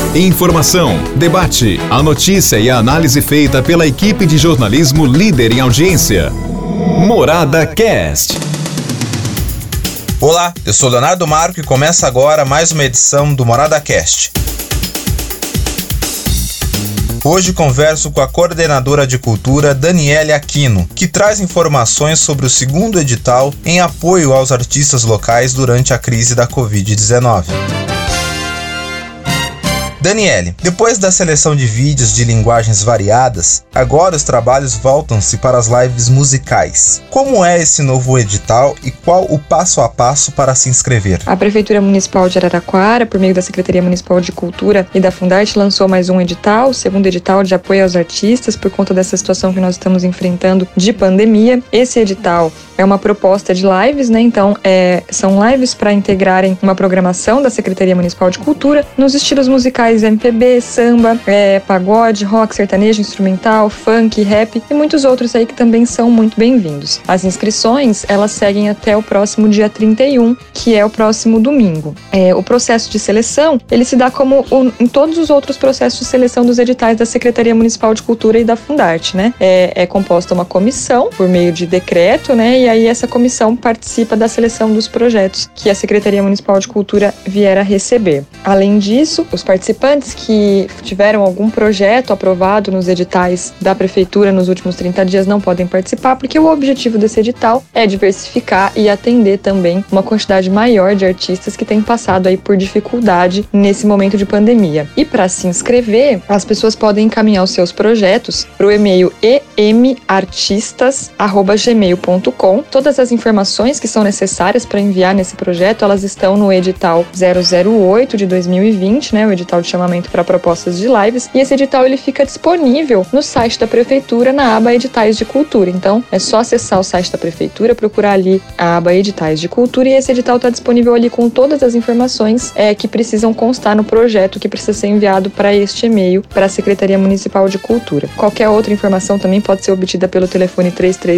Informação, debate, a notícia e a análise feita pela equipe de jornalismo líder em audiência. Morada Cast. Olá, eu sou Leonardo Marco e começa agora mais uma edição do Morada Cast. Hoje converso com a coordenadora de cultura Daniele Aquino, que traz informações sobre o segundo edital em apoio aos artistas locais durante a crise da Covid-19. Daniele, depois da seleção de vídeos de linguagens variadas, agora os trabalhos voltam-se para as lives musicais. Como é esse novo edital e qual o passo a passo para se inscrever? A Prefeitura Municipal de Araraquara, por meio da Secretaria Municipal de Cultura e da Fundarte, lançou mais um edital, o segundo edital de apoio aos artistas, por conta dessa situação que nós estamos enfrentando de pandemia. Esse edital é uma proposta de lives, né? Então, são lives para integrarem uma programação da Secretaria Municipal de Cultura nos estilos musicais MPB, samba, pagode, rock, sertanejo, instrumental, funk, rap e muitos outros aí que também são muito bem-vindos. As inscrições, elas seguem até o próximo dia 31, que é o próximo domingo. O processo de seleção, ele se dá como em todos os outros processos de seleção dos editais da Secretaria Municipal de Cultura e da Fundarte, né? É composta uma comissão por meio de decreto, né? E aí essa comissão participa da seleção dos projetos que a Secretaria Municipal de Cultura vier a receber. Além disso, os participantes que tiveram algum projeto aprovado nos editais da Prefeitura nos últimos 30 dias não podem participar, porque o objetivo desse edital é diversificar e atender também uma quantidade maior de artistas que têm passado aí por dificuldade nesse momento de pandemia. E para se inscrever, as pessoas podem encaminhar os seus projetos para o e-mail emartistas@gmail.com. Todas as informações que são necessárias para enviar nesse projeto, elas estão no edital 008 de 2020, né, o edital de chamamento para propostas de lives, e esse edital ele fica disponível no site da Prefeitura na aba Editais de Cultura. Então é só acessar o site da Prefeitura, procurar ali a aba Editais de Cultura e esse edital está disponível ali com todas as informações que precisam constar no projeto que precisa ser enviado para este e-mail para a Secretaria Municipal de Cultura. Qualquer outra informação também pode ser obtida pelo telefone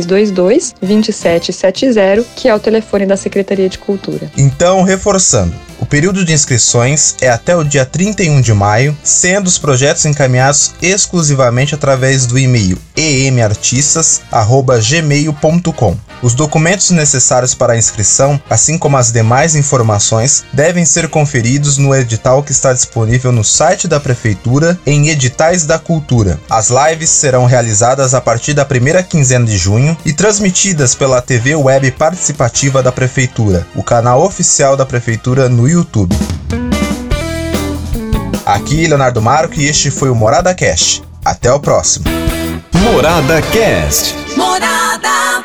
3322-2770, que é o telefone da Secretaria de Cultura. Então, reforçando, o período de inscrições é até o dia 31 de maio, sendo os projetos encaminhados exclusivamente através do e-mail emartistas@gmail.com. Os documentos necessários para a inscrição, assim como as demais informações, devem ser conferidos no edital que está disponível no site da Prefeitura em Editais da Cultura. As lives serão realizadas a partir da primeira quinzena de junho e transmitidas pela TV Web Participativa da Prefeitura, o canal oficial da Prefeitura no YouTube. Aqui, Leonardo Marco, e este foi o Morada Cast. Até o próximo. Morada Cast. Morada.